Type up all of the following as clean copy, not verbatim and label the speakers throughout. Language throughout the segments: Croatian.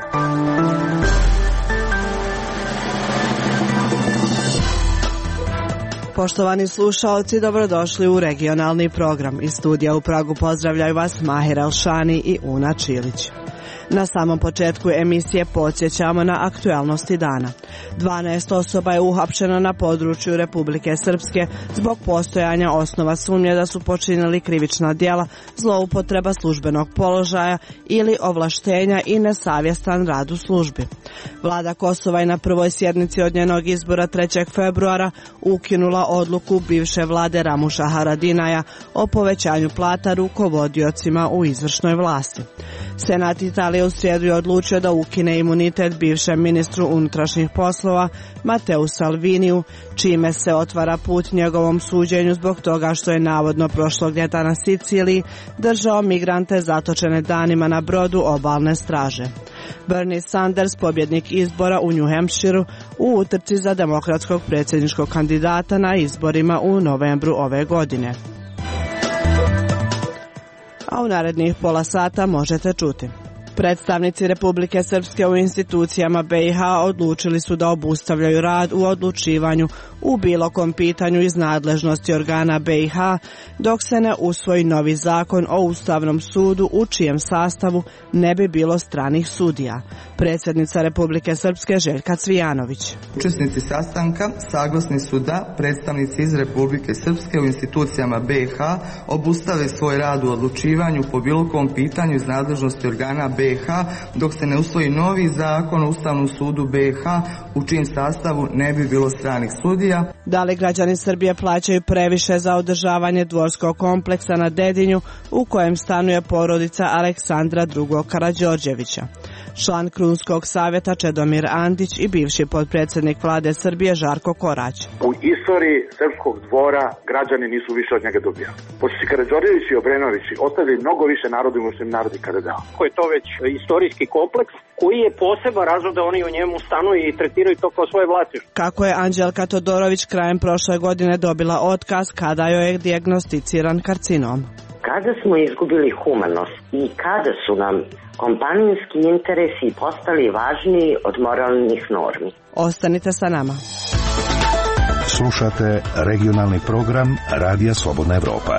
Speaker 1: Poštovani slušaoci, dobrodošli u regionalni program. Iz studija u Pragu pozdravljaju vas Mahir Elšani i Una Čilić. Na samom početku emisije podsjećamo na aktualnosti dana. 12 osoba je uhapšeno na području Republike Srpske zbog postojanja osnova sumnje da su počinili krivična djela, zloupotreba službenog položaja ili ovlaštenja i nesavjestan rad u službi. Vlada Kosova je na prvoj sjednici od njenog izbora 3. februara ukinula odluku bivše vlade Ramuša Haradinaja o povećanju plata rukovodiocima u izvršnoj vlasti. Senat Italije u srijedu je odlučio da ukine imunitet bivšem ministru unutrašnjih poslova Mateu Salviniju, čime se otvara put njegovom suđenju zbog toga što je navodno prošlog ljeta na Siciliji držao migrante zatočene danima na brodu obalne straže. Bernie Sanders, pobjednik izbora u New Hampshireu, u utrci za demokratskog predsjedničkog kandidata na izborima u novembru ove godine. A u narednih pola sata možete čuti. Predstavnici Republike Srpske u institucijama BiH odlučili su da obustavljaju rad u odlučivanju u bilo kom pitanju iz nadležnosti organa BiH dok se ne usvoji novi zakon o Ustavnom sudu u čijem sastavu ne bi bilo stranih sudija. Predsjednica Republike Srpske Željka Cvijanović.
Speaker 2: Učesnici sastanka saglasni su da predstavnici iz Republike Srpske u institucijama BiH obustave svoj rad u odlučivanju po bilo kom pitanju iz nadležnosti organa BiH dok se ne usvoji novi zakon o Ustavnom sudu BiH u čijem sastavu ne bi bilo stranih sudija.
Speaker 1: Da li građani Srbije plaćaju previše za održavanje dvorskog kompleksa na Dedinju u kojem stanuje porodica Aleksandra II. Karađorđevića? Član Krunskog savjeta Čedomir Andić i bivši potpredsjednik vlade Srbije Žarko Korać.
Speaker 3: U istoriji srpskog dvora građani nisu više od njega dobijali. Pošto su Karađorđević i Obrenovići ostavili mnogo više narodu nego što im narod ikada dao.
Speaker 4: Ko je to već istorijski kompleks koji je poseban razlog da oni u njemu stanuju i tretiraju to kao svoje vlasništvo.
Speaker 1: Kako je Anđelka Todorović krajem prošle godine dobila otkaz kada joj je dijagnosticiran karcinom?
Speaker 5: Kada smo izgubili humanost i kada su nam kompanijski interesi postali važniji od moralnih normi.
Speaker 1: Ostanite sa nama.
Speaker 6: Slušate regionalni program Radija Slobodna Evropa.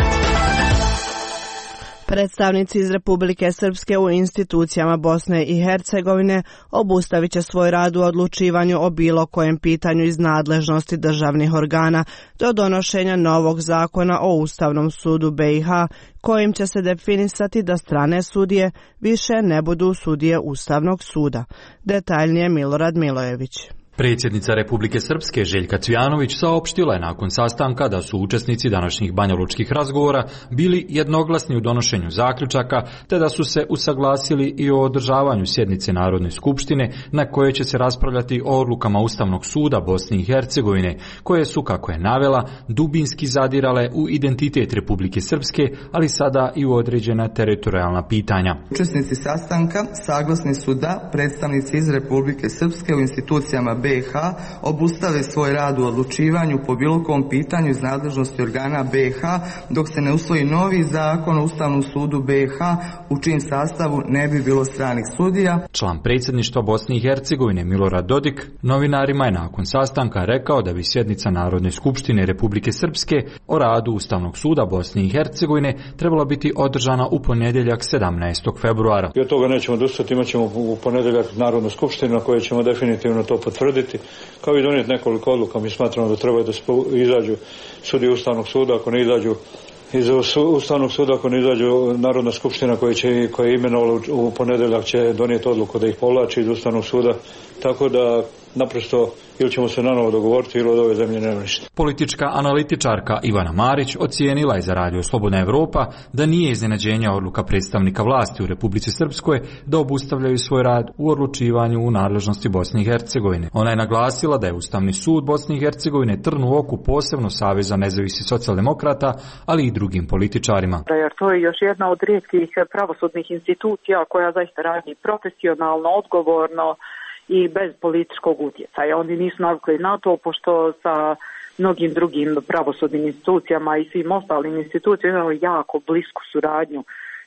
Speaker 1: Predstavnici iz Republike Srpske u institucijama Bosne i Hercegovine obustavit će svoj rad u odlučivanju o bilo kojem pitanju iz nadležnosti državnih organa do donošenja novog zakona o Ustavnom sudu BiH kojim će se definisati da strane sudije više ne budu sudije Ustavnog suda. Detaljnije Milorad Milojević.
Speaker 7: Predsjednica Republike Srpske Željka Cvijanović saopštila je nakon sastanka da su učesnici današnjih banjalučkih razgovora bili jednoglasni u donošenju zaključaka te da su se usaglasili i o održavanju sjednice Narodne skupštine na kojoj će se raspravljati o odlukama Ustavnog suda Bosne i Hercegovine koje su, kako je navela, dubinski zadirale u identitet Republike Srpske, ali sada i u određena teritorijalna pitanja.
Speaker 2: Učesnici sastanka saglasni su da predstavnici iz Republike Srpske u institucijama BiH obustave svoj rad u odlučivanju po bilo kom pitanju iz nadležnosti organa BiH dok se ne usvoji novi zakon o Ustavnom sudu BiH u čijem sastavu ne bi bilo stranih sudija.
Speaker 7: Član predsjedništva Bosne i Hercegovine Milorad Dodik novinarima je nakon sastanka rekao da bi sjednica Narodne skupštine Republike Srpske o radu Ustavnog suda Bosne i Hercegovine trebala biti održana u ponedjeljak 17. februara.
Speaker 8: I od toga nećemo odustati, imat ćemo u ponedjeljak Narodnu skupštinu na kojoj ćemo definitivno to potvrditi, kao i donijeti nekoliko odluka. Mi smatramo da treba da izađu sudije Ustavnog suda, ako ne izađu iz Ustavnog suda, ako ne izađu Narodna skupština koja je imenovala u ponedjeljak će donijeti odluku da ih povlači iz Ustavnog suda, tako da naprosto ili ćemo se nanovo dogovoriti ili od ove zemlje nema ništa.
Speaker 7: Politička analitičarka Ivana Marić ocijenila je za Radio Slobodna Evropa da nije iznenađenja odluka predstavnika vlasti u Republici Srpskoj da obustavljaju svoj rad u odlučivanju u nadležnosti Bosne i Hercegovine. Ona je naglasila da je Ustavni sud Bosne i Hercegovine trn u oku posebno Saveza nezavisnih socijaldemokrata, ali i drugim političarima.
Speaker 9: Jer to je još jedna od rijetkih pravosudnih institucija koja zaista radi profesionalno, odgovorno i bez političkog utjecaja. Oni nisu navikli na to, pošto sa mnogim drugim pravosudnim institucijama i svim ostalim institucijama imaju jako blisku suradnju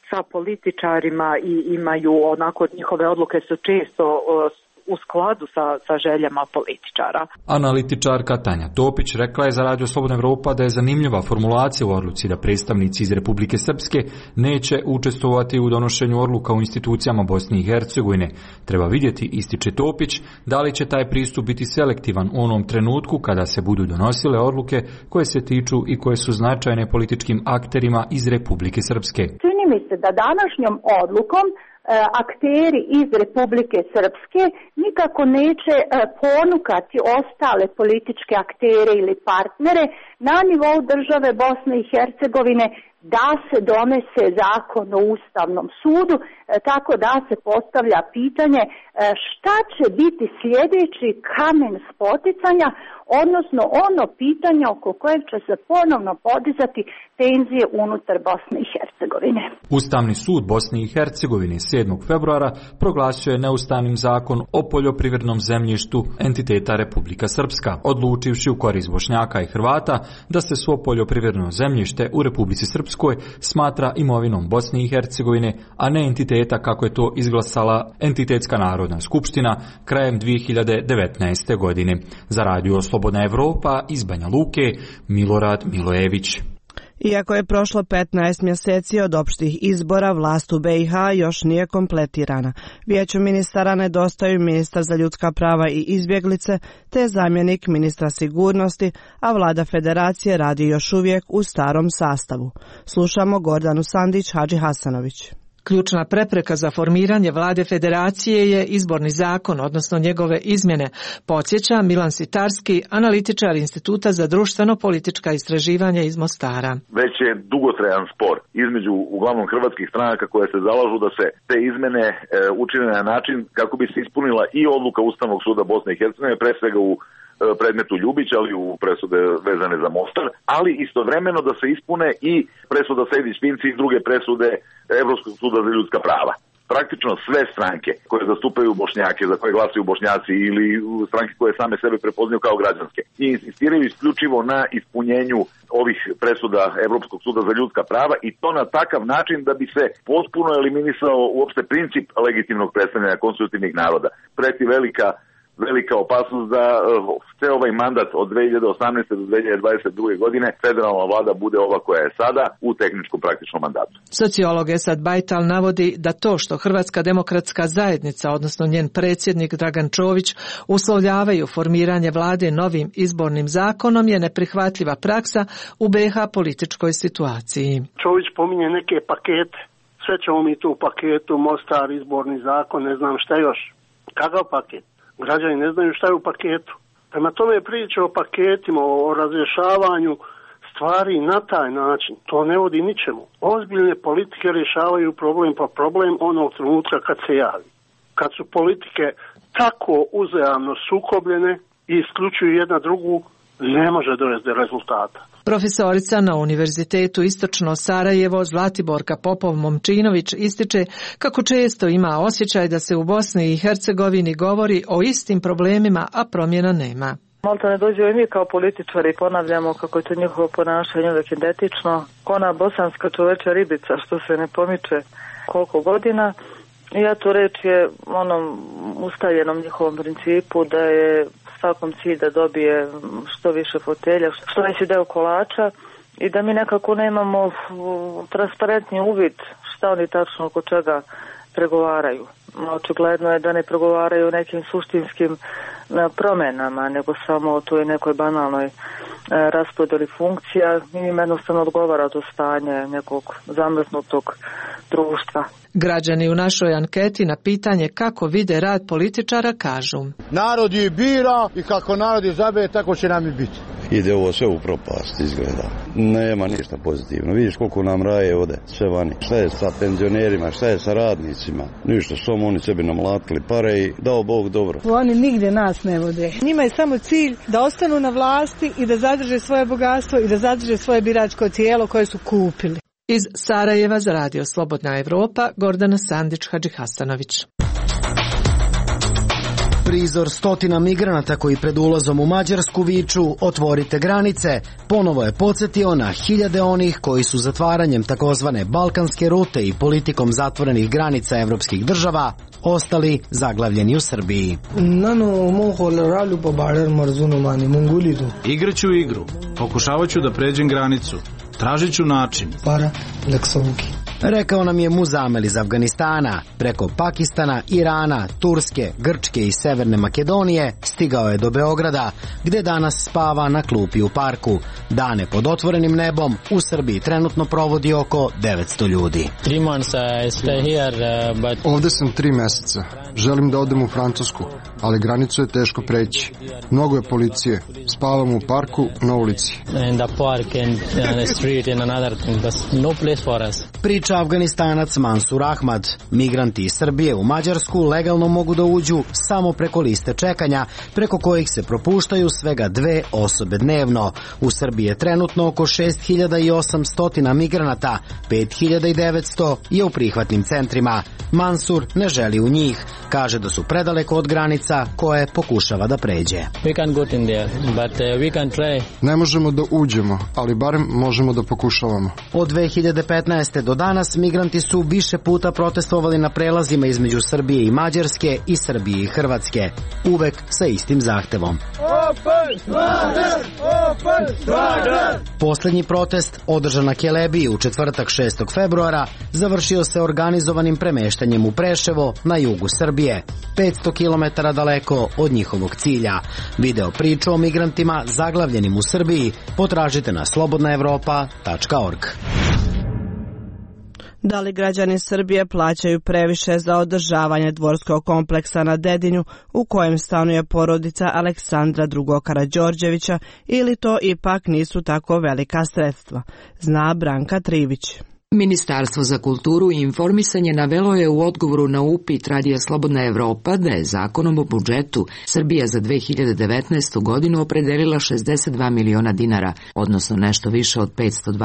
Speaker 9: sa političarima i imaju onako, njihove odluke su često u skladu sa željama političara.
Speaker 7: Analitičarka Tanja Topić rekla je za Radio Slobodna Evropa da je zanimljiva formulacija u odluci da predstavnici iz Republike Srpske neće učestvovati u donošenju odluka u institucijama Bosne i Hercegovine. Treba vidjeti, ističe Topić, da li će taj pristup biti selektivan u onom trenutku kada se budu donosile odluke koje se tiču i koje su značajne političkim akterima iz Republike Srpske.
Speaker 10: Čini mi se da današnjom odlukom akteri iz Republike Srpske nikako neće ponukati ostale političke aktere ili partnere na nivou države Bosne i Hercegovine da se donese zakon o Ustavnom sudu, tako da se postavlja pitanje šta će biti sljedeći kamen spoticanja, odnosno ono pitanje oko kojeg će se ponovno podizati tenzije unutar Bosne i Hercegovine.
Speaker 7: Ustavni sud Bosne i Hercegovine 7. februara proglasio je neustavnim zakon o poljoprivrednom zemljištu entiteta Republika Srpska, odlučivši u korist Bošnjaka i Hrvata da se svo poljoprivredno zemljište u Republici Srpskoj smatra imovinom Bosne i Hercegovine, a ne entiteta kako je to izglasala Entitetska narodna skupština krajem 2019. godine. Za Radio Slobodna Evropa iz Banja Luke, Milorad Milojević.
Speaker 1: Iako je prošlo 15 mjeseci od opštih izbora, vlast u BiH još nije kompletirana. Vijeću ministara nedostaju ministar za ljudska prava i izbjeglice te zamjenik ministra sigurnosti, a vlada federacije radi još uvijek u starom sastavu. Slušamo Gordanu Sandić, Hadži Hasanović.
Speaker 11: Ključna prepreka za formiranje vlade federacije je izborni zakon, odnosno njegove izmjene, podsjeća Milan Sitarski, analitičar Instituta za društveno-politička istraživanja iz Mostara.
Speaker 12: Već je dugotrajan spor između uglavnom hrvatskih stranaka koje se zalažu da se te izmjene učine na način kako bi se ispunila i odluka Ustavnog suda Bosne i Hercegovine, pre svega u predmetu Ljubić, ali u presude vezane za Mostar, ali istovremeno da se ispune i presuda Sejdić-Finci i druge presude Evropskog suda za ljudska prava. Praktično sve stranke koje zastupaju Bošnjake, za koje glasuju Bošnjaci ili stranke koje same sebe prepoznaju kao građanske i insistiraju isključivo na ispunjenju ovih presuda Evropskog suda za ljudska prava i to na takav način da bi se potpuno eliminisao uopšte princip legitimnog predstavljanja konstitutivnih naroda. Preti velika opasnost da sve ovaj mandat od 2018. do 2022. godine federalna vlada bude ova koja je sada u tehničkom praktičnom mandatu.
Speaker 11: Sociolog Esad Bajtal navodi da to što Hrvatska demokratska zajednica, odnosno njen predsjednik Dragan Čović, uslovljavaju formiranje vlade novim izbornim zakonom je neprihvatljiva praksa u BiH političkoj situaciji.
Speaker 13: Čović pominje neke pakete. Sve ćemo mi tu u paketu, Mostar, izborni zakon, ne znam šta još. Kakav paket? Građani ne znaju šta je u paketu. Prema tome priča o paketima, o razrješavanju stvari na taj način, to ne vodi ničemu. Ozbiljne politike rješavaju problem po problem onog trenutka kad se javi. Kad su politike tako uzajamno sukobljene i isključuju jedna drugu, ne može dovesti do rezultata.
Speaker 11: Profesorica na Univerzitetu Istočno Sarajevo Zlatiborka Popov-Momčinović ističe kako često ima osjećaj da se u Bosni i Hercegovini govori o istim problemima, a promjena nema.
Speaker 14: Malta ne dođe i mi kao političari ponavljamo kako je to njihovo ponašanje uvijek identično. Ona bosanska čoveča ribica što se ne pomiče koliko godina. I to reč je onom ustaljenom njihovom principu da je svakom cilj da dobije što više fotelja, što veći deo kolača i da mi nekako nemamo transparentni uvid šta oni tačno oko čega pregovaraju. Očigledno je da ne pregovaraju o nekim suštinskim promjenama, nego samo o toj nekoj banalnoj raspodjeli funkcija. Im jednostavno odgovara to stanje nekog zamrznutog društva.
Speaker 11: Građani u našoj anketi na pitanje kako vide rad političara kažu:
Speaker 15: narod je bira i kako narod izabere, tako će nam i biti.
Speaker 16: Ide ovo sve u propast, izgleda. Nema ništa pozitivno. Vidiš koliko nam raje ode, sve vani. Šta je sa penzionerima, šta je sa radnicima? Ništa, samo oni sebi namlatili pare i dao Bog dobro.
Speaker 17: Oni nigdje nas ne vode. Njima je samo cilj da ostanu na vlasti i da zadrže svoje bogatstvo i da zadrže svoje biračko tijelo koje su kupili.
Speaker 11: Iz Sarajeva za Radio Slobodna Evropa, Gordana Sandić, Hadži Hasanović.
Speaker 18: Prizor stotina migranata koji pred ulazom u Mađarsku viču otvorite granice, ponovo je podsjetio na hiljade onih koji su zatvaranjem takozvane balkanske rute i politikom zatvorenih granica evropskih država ostali zaglavljeni u Srbiji.
Speaker 19: Igraću igru, pokušavaću da pređem granicu, tražit ću način.
Speaker 18: Rekao nam je Muzamel iz Afganistana. Preko Pakistana, Irana, Turske, Grčke i Severne Makedonije stigao je do Beograda, gde danas spava na klupi u parku. Dane pod otvorenim nebom u Srbiji trenutno provodi oko 900 ljudi.
Speaker 20: Ovde sam 3 meseca. Želim da odem u Francusku, ali granicu je teško preći. Mnogo je policije. Spavam u parku, na ulici.
Speaker 18: Priča Afganistanac Mansur Ahmad. Migranti iz Srbije u Mađarsku legalno mogu da uđu samo preko liste čekanja, preko kojih se propuštaju svega 2 osobe dnevno. U Srbiji je trenutno oko 6800 migranata, 5900 je u prihvatnim centrima. Mansur ne želi u njih. Kaže da su predaleko od granica koje pokušava da pređe.
Speaker 20: Ne možemo da uđemo, ali barem možemo da pokušavamo.
Speaker 18: Od 2015. do danas migranti su više puta protestovali na prelazima između Srbije i Mađarske i Srbije i Hrvatske. Uvek sa istim zahtevom. Poslednji protest, održan na Kelebiji u četvrtak 6. februara, završio se organizovanim premeštanjem u Preševo na jugu Srbije, 500 km daleko od njihovog cilja. Video priču o migrantima zaglavljenim u Srbiji potražite na slobodnaevropa.org.
Speaker 1: Da li građani Srbije plaćaju previše za održavanje dvorskog kompleksa na Dedinju u kojem stanuje porodica Aleksandra II. Karađorđevića ili to ipak nisu tako velika sredstva? Zna Branka Trivić.
Speaker 21: Ministarstvo za kulturu i informisanje navelo je u odgovoru na upit Radija Slobodna Evropa da je zakonom o budžetu Srbija za 2019. godinu opredelila 62 miliona dinara, odnosno nešto više od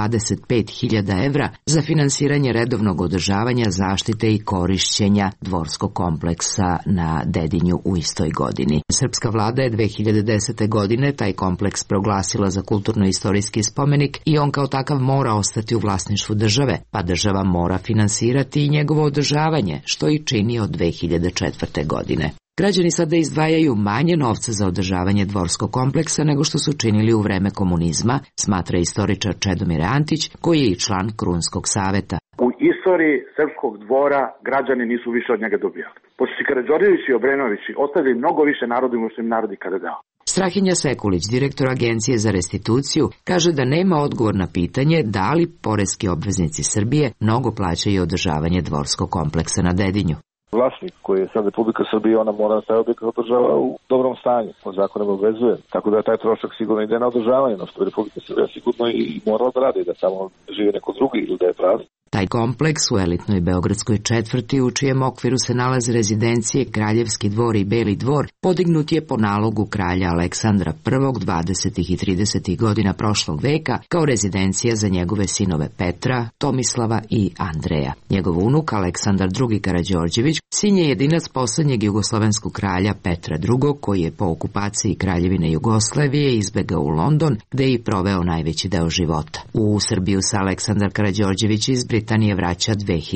Speaker 21: 525.000 evra za finansiranje redovnog održavanja, zaštite i korišćenja dvorskog kompleksa na Dedinju u istoj godini. Srpska vlada je 2010. godine taj kompleks proglasila za kulturno-istorijski spomenik i on kao takav mora ostati u vlasništvu države, pa država mora finansirati i njegovo održavanje, što i čini od 2004. godine. Građani sada izdvajaju manje novca za održavanje dvorskog kompleksa nego što su činili u vreme komunizma, smatra istoričar Čedomir Antić, koji je i član Krunskog saveta.
Speaker 3: U istoriji Srpskog dvora građani nisu više od njega dobijali. Pošto Karađorđević i Obrenovići ostavili mnogo više narodu nego što im narod ikada dao.
Speaker 21: Strahinja Sekulić, direktor Agencije za restituciju, kaže da nema odgovor na pitanje da li poreski obveznici Srbije mnogo plaćaju održavanje dvorskog kompleksa na Dedinju.
Speaker 22: Vlasnik koji je sad Republika Srbije, ona mora taj objekat održava u dobrom stanju, po zakonom obvezuje. Tako da taj trošak sigurno ide na održavanje, no što je Republika Srbija sigurno i morala da radi, da tamo živi neko drugi ili da je prazan.
Speaker 21: Taj kompleks u elitnoj beogradskoj četvrti, u čijem okviru se nalaze rezidencije Kraljevski dvor i Beli dvor, podignut je po nalogu kralja Aleksandra I 20. i 30. godina prošlog veka kao rezidencija za njegove sinove Petra, Tomislava i Andreja. Njegov unuk Aleksandar II. Karađorđević sin je jedinac poslednjeg jugoslovenskog kralja Petra II. Koji je po okupaciji Kraljevine Jugoslavije izbegao u London, gde je i proveo najveći deo života. U Srbiju se Aleksandar Karađorđević iz Britanije vraća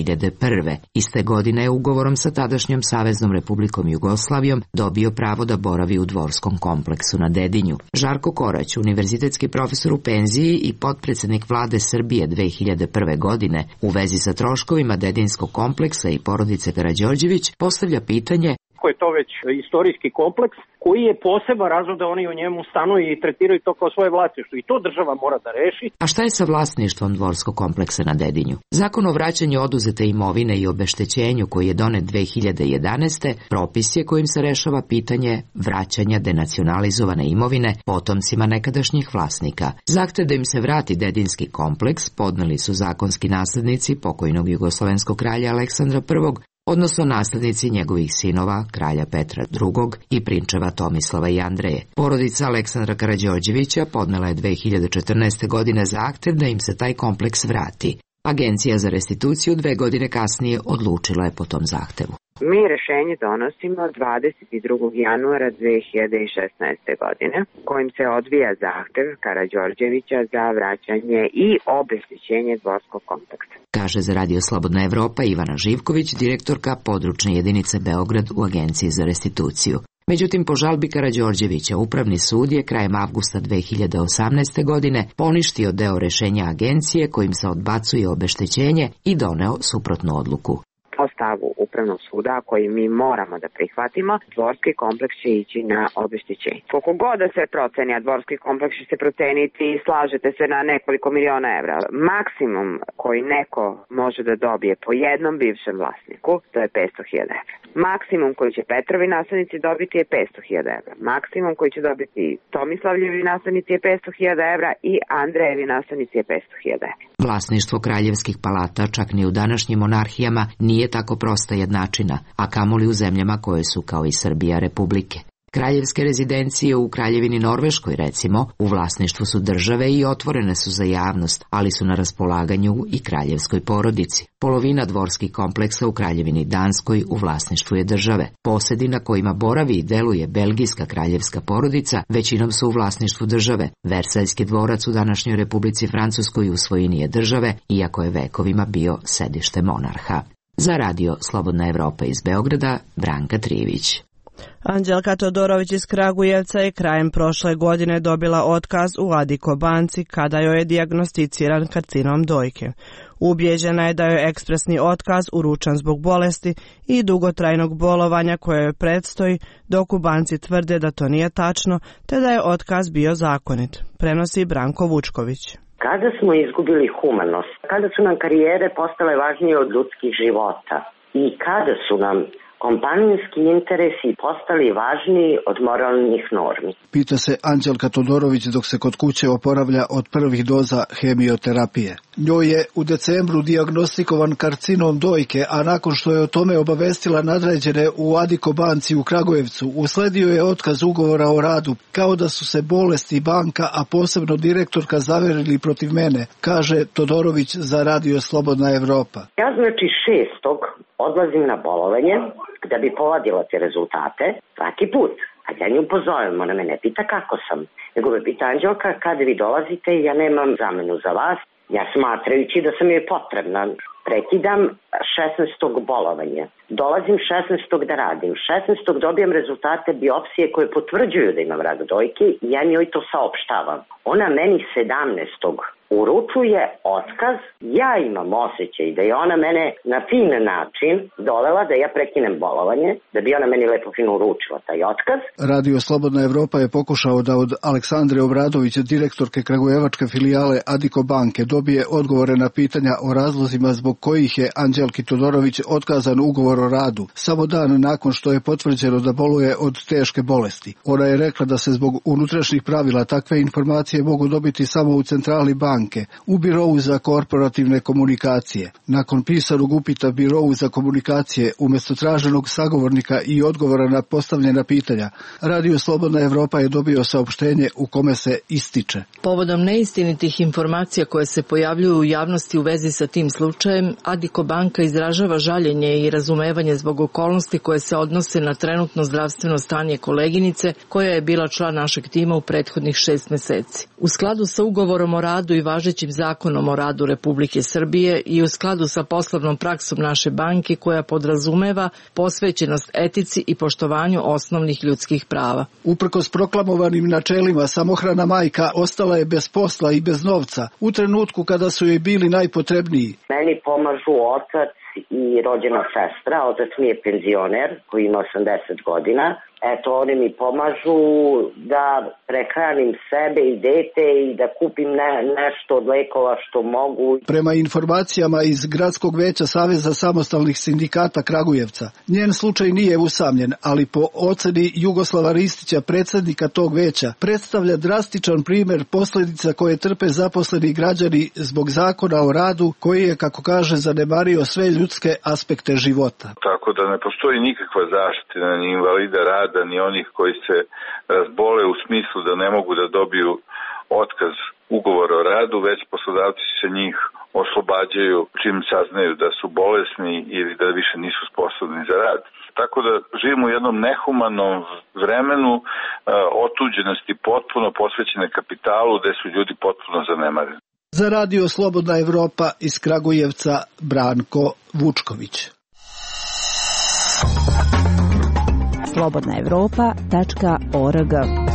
Speaker 21: 2001. Iste godine je ugovorom sa tadašnjom Saveznom Republikom Jugoslavijom dobio pravo da boravi u dvorskom kompleksu na Dedinju. Žarko Korać, univerzitetski profesor u penziji i potpredsednik vlade Srbije 2001. godine, u vezi sa troškovima Dedinskog kompleksa i porodice Karađorđević, postavlja pitanje
Speaker 4: ako je to već istorijski kompleks koji je poseban razlog da oni u njemu stanuju i tretiraju to kao svoje vlasništvo i to država mora da reši.
Speaker 21: A šta je sa vlasništvom dvorskog kompleksa na Dedinju? Zakon o vraćanju oduzete imovine i obeštećenju koji je donet 2011. propis je kojim se rešava pitanje vraćanja denacionalizovane imovine potomcima nekadašnjih vlasnika. Zahtev da im se vrati Dedinski kompleks podneli su zakonski naslednici pokojnog jugoslovenskog kralja Aleksandra I, odnosno naslednici njegovih sinova, kralja Petra II. I prinčeva Tomislava i Andreje. Porodica Aleksandra Karađorđevića podnela je 2014. godine zahtev da im se taj kompleks vrati. Agencija za restituciju 2 godine kasnije odlučila je po tom zahtevu.
Speaker 5: Mi rešenje donosimo 22. januara 2016. godine, kojim se odvija zahtev Karađorđevića za vraćanje i obeštećenje dvorskog kompleksa.
Speaker 21: Kaže za Radio Slobodna Evropa Ivana Živković, direktorka područne jedinice Beograd u Agenciji za restituciju. Međutim, po žalbi Karađorđevića, Upravni sud je krajem avgusta 2018. godine poništio deo rešenja agencije kojim se odbacuje obeštećenje i doneo suprotnu odluku.
Speaker 5: Po stavu Upravnog suda koji mi moramo da prihvatimo, dvorski kompleks će ići na obeštećenje. Koliko god da se proceni, a dvorski kompleks će se proceniti, slažete se, na nekoliko miliona evra. Maksimum koji neko može da dobije po jednom bivšem vlasniku, to je 500.000 evra. Maksimum koji će Petrovi naslednici dobiti je 500.000 evra. Maksimum koji će dobiti Tomislavljevi naslednici je 500.000 evra i Andrejevi naslednici je 500.000 evra.
Speaker 21: Vlasništvo kraljevskih palata čak ni u današnjim monarhijama nije tako prosta jednačina, a kamoli u zemljama koje su, kao i Srbija, republike. Kraljevske rezidencije u Kraljevini Norveškoj, recimo, u vlasništvu su države i otvorene su za javnost, ali su na raspolaganju i kraljevskoj porodici. Polovina dvorskih kompleksa u Kraljevini Danskoj u vlasništvu je države. Posedi na kojima boravi i deluje belgijska kraljevska porodica većinom su u vlasništvu države. Versaljski dvorac u današnjoj Republici Francuskoj u svojini je države, iako je vekovima bio sedište monarha. Za Radio Slobodna Evropa iz Beograda, Branka Trivić.
Speaker 1: Anđelka Todorović iz Kragujevca je krajem prošle godine dobila otkaz u Adiko banci kada joj je dijagnosticiran karcinom dojke. Ubjeđena je da joj ekspresni otkaz uručen zbog bolesti i dugotrajnog bolovanja koje joj predstoji, dok u banci tvrde da to nije tačno, te da je otkaz bio zakonit, prenosi Branko Vučković.
Speaker 6: Kada smo izgubili humanost, kada su nam karijere postale važnije od ljudskih života i kada su nam kompanijski interesi postali važniji od moralnih normi.
Speaker 23: Pita se Anđelka Todorović dok se kod kuće oporavlja od prvih doza hemioterapije. Njoj je u decembru dijagnostikovan karcinom dojke, a nakon što je o tome obavestila nadređene u Adiko banci u Kragujevcu, usledio je otkaz ugovora o radu, kao da su se bolesti banka, a posebno direktorka, zaverili protiv mene, kaže Todorović za Radio Slobodna Evropa.
Speaker 6: Ja znači 6. odlazim na bolovanje da bi povadila te rezultate svaki put. A ja nju pozovem, ona me ne pita kako sam, nego me pita Anđelka kada vi dolazite, ja nemam zamenu za vas. Ja smatrajući da sam joj potrebna, prekidam 16. bolovanja. Dolazim 16. da radim. 16. dobijam rezultate biopsije koje potvrđuju da imam rak dojke i ja njoj to saopštavam. Ona meni 17. uručuje otkaz, ja imam osjećaj da je ona mene na fin način dovela da ja prekinem bolovanje, da bi ona meni lepo fino uručila taj otkaz.
Speaker 23: Radio Slobodna Evropa je pokušao da od Aleksandre Obradović, direktorke kragujevačke filijale Adiko banke, dobije odgovore na pitanja o razlozima zbog kojih je Anđelki Todorović otkazan ugovor o radu, samo dan nakon što je potvrđeno da boluje od teške bolesti. Ona je rekla da se zbog unutrašnjih pravila takve informacije mogu dobiti samo u centrali banke, u Birovu za korporativne komunikacije. Nakon pisanog upita Birovu za komunikacije, umjesto traženog sagovornika i odgovora na postavljena pitanja, Radio Slobodna Evropa je dobio saopštenje u kome se ističe.
Speaker 24: Povodom neistinitih informacija koje se pojavljuju u javnosti u vezi sa tim slučajem, Adiko banka izražava žaljenje i razumevanje zbog okolnosti koje se odnose na trenutno zdravstveno stanje koleginice, koja je bila član našeg tima u prethodnih 6 meseci. U skladu sa ugovorom o radu i važećim zakonom o radu Republike Srbije i u skladu sa poslovnom praksom naše banke koja podrazumeva posvećenost etici i poštovanju osnovnih ljudskih prava.
Speaker 23: Uprkos proklamovanim načelima, samohrana majka ostala je bez posla i bez novca u trenutku kada su joj bili najpotrebniji.
Speaker 6: Meni pomažu otac i rođena sestra. Otac mi je penzioner koji ima 80 godina. Eto, oni mi pomažu da prehranim sebe i dete i da kupim nešto od lekova što mogu.
Speaker 23: Prema informacijama iz Gradskog veća Saveza samostalnih sindikata Kragujevca, njen slučaj nije usamljen, ali po oceni Jugoslava Ristića, predsjednika tog veća, predstavlja drastičan primjer posljedica koje trpe zaposleni građani zbog zakona o radu koji je, kako kaže, zanemario sve ljudske aspekte života.
Speaker 25: Tako da ne postoji nikakva zaštita ni invalida rada, ni onih koji se razbole u smislu da ne mogu da dobiju otkaz ugovora o radu, već poslodavci se njih oslobađaju čim saznaju da su bolesni ili da više nisu sposobni za za rad. Tako da živimo u jednom nehumanom vremenu otuđenosti potpuno posvećene kapitalu gde su ljudi potpuno zanemareni.
Speaker 23: Za radio Slobodna Evropa iz Kragujevca Branko Vučković.
Speaker 2: slobodnaevropa.org.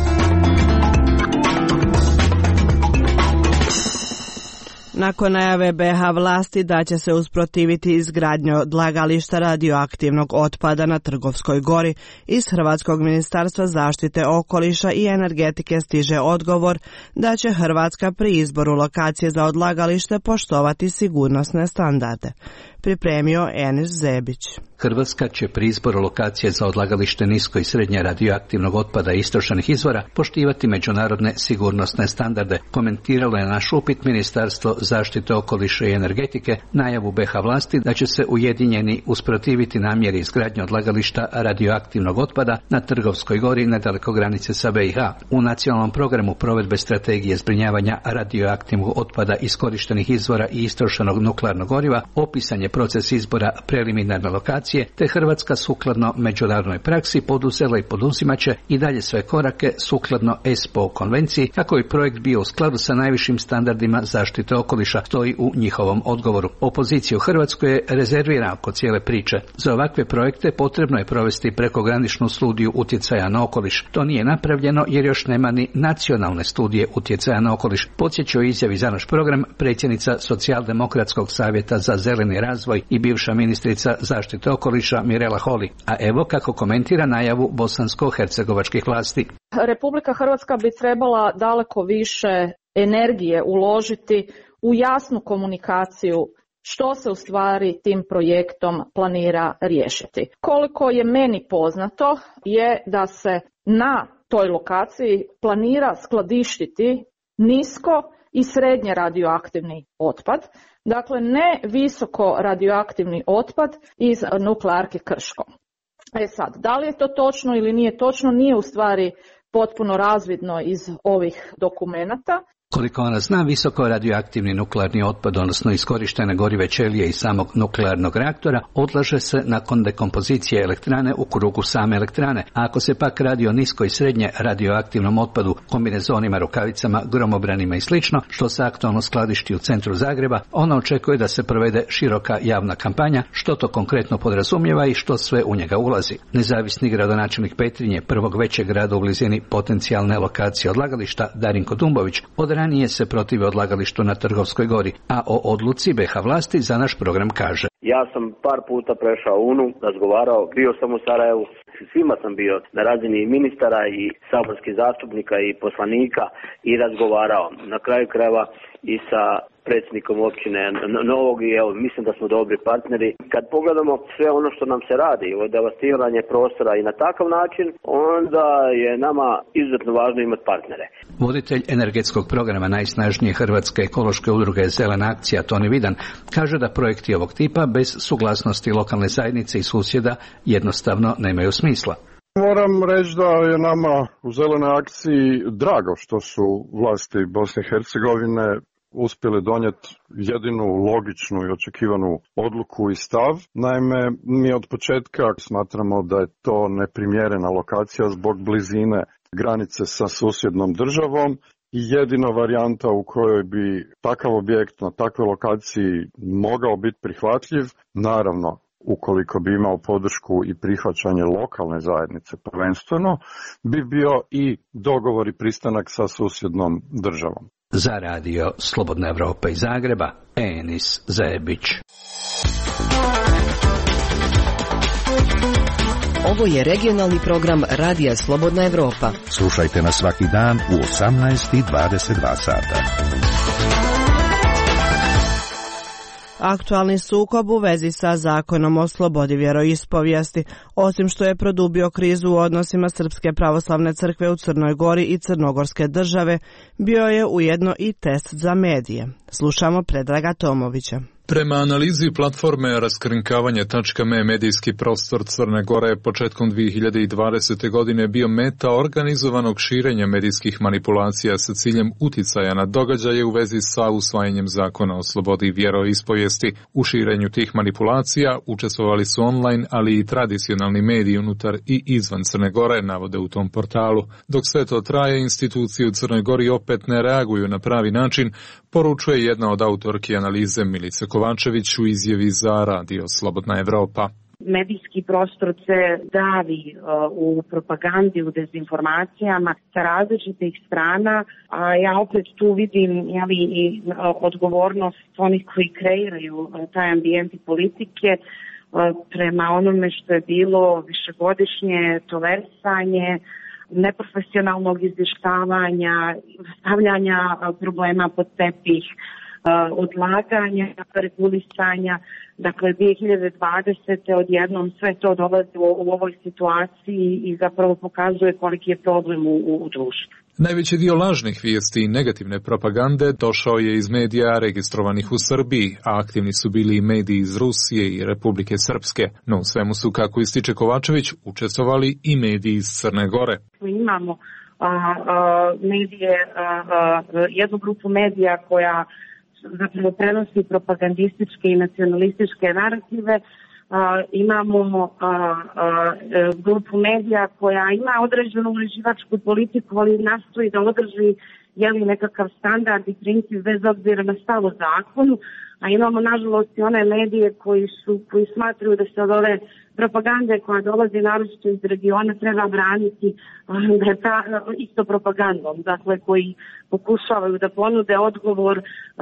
Speaker 1: Nakon najave BiH vlasti da će se usprotiviti izgradnju odlagališta radioaktivnog otpada na Trgovskoj gori, iz Hrvatskog ministarstva zaštite okoliša i energetike stiže odgovor da će Hrvatska pri izboru lokacije za odlagalište poštovati sigurnosne standarde. Pripremio Enis Zebić.
Speaker 7: Hrvatska će pri izboru lokacije za odlagalište nisko i srednje radioaktivnog otpada i istrošenih izvora poštivati međunarodne sigurnosne standarde, komentiralo je naš upit Ministarstvo zaštite okoliša i energetike najavu BiH vlasti da će se ujedinjeni usprotiviti namjeri izgradnje odlagališta radioaktivnog otpada na Trgovskoj gori nedaleko granice sa BiH. U nacionalnom programu provedbe strategije zbrinjavanja radioaktivnog otpada iskorištenih izvora i istrošenog nuklearnog goriva opisan je proces izbora preliminarne lokacije, te Hrvatska sukladno međunarodnoj praksi poduzela i poduzimaće i dalje sve korake sukladno ESPO konvenciji kako bi projekt bio u skladu sa najvišim standardima zaštite okoliša, stoji u njihovom odgovoru. Opozicija u Hrvatskoj je rezervirana oko cijele priče. Za ovakve projekte potrebno je provesti prekograničnu studiju utjecaja na okoliš. To nije napravljeno jer još nema ni nacionalne studije utjecaja na okoliš. Podsjeća o izjavi za naš program predsjednica Socijaldemokratskog savjeta za zeleni razvoj i bivša ministrica zaštite okoliša Mirela Holy. A evo kako komentira najavu bosansko-hercegovačkih vlasti.
Speaker 8: Republika Hrvatska bi trebala daleko više energije uložiti u jasnu komunikaciju što se u stvari tim projektom planira riješiti. Koliko je meni poznato je da se na toj lokaciji planira skladištiti nisko i srednje radioaktivni otpad, dakle ne visoko radioaktivni otpad iz nuklearke Krško. Sad, da li je to točno ili nije točno, nije u stvari potpuno razvidno iz ovih dokumenata.
Speaker 7: Koliko ona zna, visoko radioaktivni nuklearni otpad, odnosno iskorištene gorive ćelije iz samog nuklearnog reaktora, odlaže se nakon dekompozicije elektrane u krugu same elektrane. A ako se pak radi o nisko i srednje radioaktivnom otpadu, kombinezonima, rukavicama, gromobranima i slično, što se aktualno skladišti u centru Zagreba, ona očekuje da se provede široka javna kampanja, što to konkretno podrazumijeva i što sve u njega ulazi. Nezavisni gradonačelnik Petrinje, prvog većeg grada u blizini potencijalne lokacije odlagališta, Darinko Dumbović, ranije se protivi odlagalištu na Trgovskoj gori, a o odluci BiH vlasti za naš program kaže.
Speaker 9: Ja sam par puta prešao UNU, razgovarao, bio sam u Sarajevu, svima sam bio na razini ministara i saborskih zastupnika i poslanika i razgovarao. Na kraju krajeva i sa predsjednikom općine Novog i evo, mislim da smo dobri partneri. Kad pogledamo sve ono što nam se radi, ovo devastiranje prostora i na takav način, onda je nama izuzetno važno imati partnere.
Speaker 7: Voditelj energetskog programa najsnažnije hrvatske ekološke udruge Zelena akcija Toni Vidan kaže da projekti ovog tipa bez suglasnosti lokalne zajednice i susjeda jednostavno nemaju smisla.
Speaker 10: Moram reći da je nama u Zelenoj akciji drago što su vlasti Bosne i Hercegovine uspjeli donijeti jedinu logičnu i očekivanu odluku i stav. Naime, mi od početka smatramo da je to neprimjerena lokacija zbog blizine granice sa susjednom državom i jedina varijanta u kojoj bi takav objekt na takvoj lokaciji mogao biti prihvatljiv, naravno ukoliko bi imao podršku i prihvaćanje lokalne zajednice prvenstveno, bi bio i dogovor i pristanak sa susjednom državom.
Speaker 7: Za radio Slobodna Evropa iz Zagreba, Enis Zebić.
Speaker 2: Ovo je regionalni program Radija Slobodna Evropa.
Speaker 26: Slušajte nas svaki dan u 18:22 sata.
Speaker 1: Aktualni sukob u vezi sa zakonom o slobodi vjeroispovijesti, osim što je produbio krizu u odnosima Srpske pravoslavne crkve u Crnoj Gori i Crnogorske države, bio je ujedno i test za medije. Slušamo Predraga Tomovića.
Speaker 12: Prema analizi platforme raskrinkavanje.me medijski prostor Crne Gore je početkom 2020. godine bio meta organizovanog širenja medijskih manipulacija sa ciljem uticaja na događaje u vezi sa usvajanjem zakona o slobodi vjeroispovijesti. U širenju tih manipulacija učestvovali su online, ali i tradicionalni mediji unutar i izvan Crne Gore, navode u tom portalu. Dok sve to traje, institucije u Crnoj Gori opet ne reaguju na pravi način, poručuje jedna od autorki analize Milice Kovačević u izjavi za Radio Slobodna Evropa.
Speaker 13: Medijski prostor se davi u propagandi, u dezinformacijama sa različitih strana, a ja opet tu vidim i odgovornost onih koji kreiraju taj ambijent i politike prema onome što je bilo višegodišnje tolerisanje, neprofesionalnog izvještavanja, stavljanja problema pod tepih, odlaganja, regulisanja. Dakle, 2020. odjednom sve to dolazi u ovoj situaciji i zapravo pokazuje koliki je problem u društvu.
Speaker 12: Najveći dio lažnih vijesti i negativne propagande došao je iz medija registrovanih u Srbiji, a aktivni su bili i mediji iz Rusije i Republike Srpske. No u svemu su, kako ističe Kovačević, učestvovali i mediji iz Crne Gore.
Speaker 13: Imamo medije, jednu grupu medija koja zapravo prenosi propagandističke i nacionalističke narative. Imamo grupu medija koja ima određenu uređivačku politiku, ali nastoji da održi nekakav standard i princip bez obzira na stav o zakonu, a imamo nažalost i one medije koji smatraju da se od ove propagande koja dolazi naročito iz regiona treba braniti isto propagandom, dakle koji pokušavaju da ponude odgovor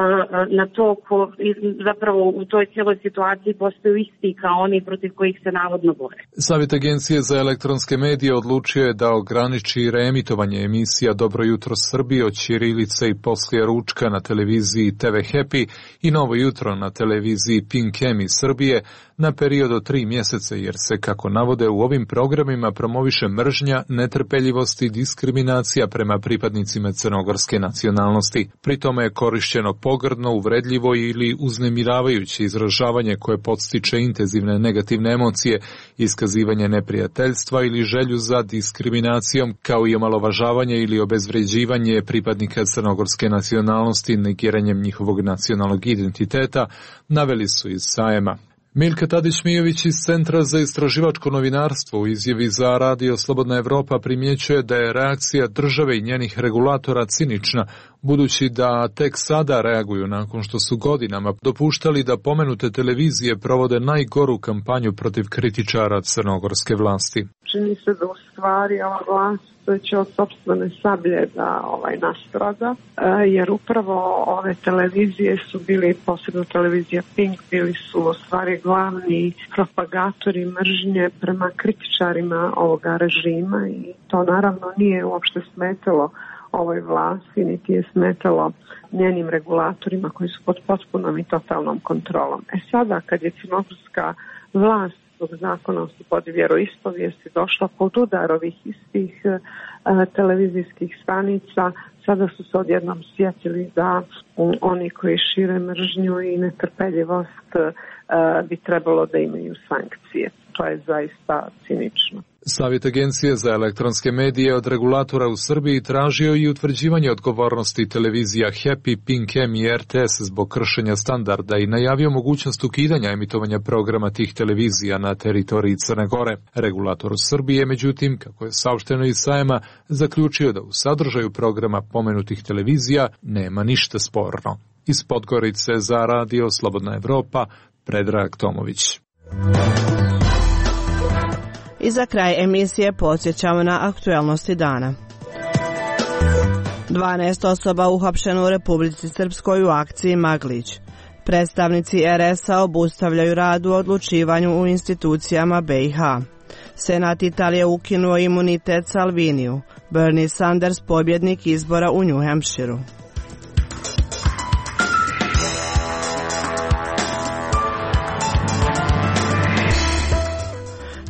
Speaker 13: na to ko zapravo u toj cijeloj situaciji postaju isti kao oni protiv kojih se navodno bore.
Speaker 12: Savjet Agencije za elektronske medije odlučio je da ograniči reemitovanje emisija Dobro jutro Srbije od ćirilice i poslije ručka na televiziji TV Happy i Novo jutro na televiziji Pink M iz Srbije na period od 3 mjeseca, jer se, kako navode, u ovim programima promoviše mržnja, netrpeljivost i diskriminacija prema pripadnicima crnogorske nacionalnosti. Pri tome je korišćeno pogrdno, uvredljivo ili uznemiravajuće izražavanje koje podstiče intenzivne negativne emocije, iskazivanje neprijateljstva ili želju za diskriminacijom, kao i omalovažavanje ili obezvređivanje pripadnika crnogorske nacionalnosti negiranjem njihovog nacionalnog identiteta, naveli su iz sajma. Milka Tadić-Mijović iz Centra za istraživačko novinarstvo u izjavi za Radio Slobodna Evropa primjećuje da je reakcija države i njenih regulatora cinična, budući da tek sada reaguju nakon što su godinama dopuštali da pomenute televizije provode najgoru kampanju protiv kritičara crnogorske vlasti.
Speaker 14: Čini se da u stvari ova vlast će od sopstvene sablje da nastrada, jer upravo ove televizije su bili, posebno televizija Pink, bili su u stvari glavni propagatori mržnje prema kritičarima ovoga režima i to naravno nije uopšte smetalo ovoj vlasti, niti je smetalo njenim regulatorima koji su pod potpunom i totalnom kontrolom. Sada kad je crnogorska vlast zbog zakona o slobodi vjeroispovijesti došla pod udar ovih istih televizijskih stanica, sada su se odjednom sjetili da oni koji šire mržnju i netrpeljivost bi trebalo da imaju sankcije. To je zaista cinično.
Speaker 12: Savjet Agencije za elektronske medije od regulatora u Srbiji tražio i utvrđivanje odgovornosti televizija Happy, Pink M i RTS zbog kršenja standarda i najavio mogućnost ukidanja emitovanja programa tih televizija na teritoriji Crne Gore. Regulator u Srbiji je, međutim, kako je saopšteno iz sajma, zaključio da u sadržaju programa pomenutih televizija nema ništa sporno. Iz Podgorice za Radio Slobodna Evropa, Predrag Tomović.
Speaker 1: I za kraj emisije podsjećamo na aktuelnosti dana. 12 osoba uhapšeno u Republici Srpskoj u akciji Maglić. Predstavnici RS-a obustavljaju rad u odlučivanju u institucijama BiH. Senat Italije ukinuo imunitet Salviniju. Bernie Sanders pobjednik izbora u New Hampshireu.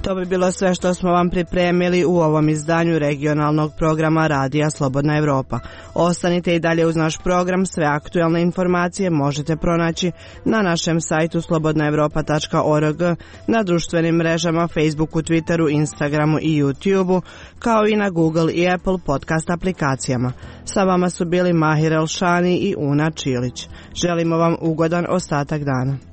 Speaker 1: To bi bilo sve što smo vam pripremili u ovom izdanju regionalnog programa Radija Slobodna Evropa. Ostanite i dalje uz naš program, sve aktuelne informacije možete pronaći na našem sajtu slobodnaevropa.org, na društvenim mrežama Facebooku, Twitteru, Instagramu i YouTubeu, kao i na Google i Apple podcast aplikacijama. Sa vama su bili Mahir Elšani i Una Čilić. Želimo vam ugodan ostatak dana.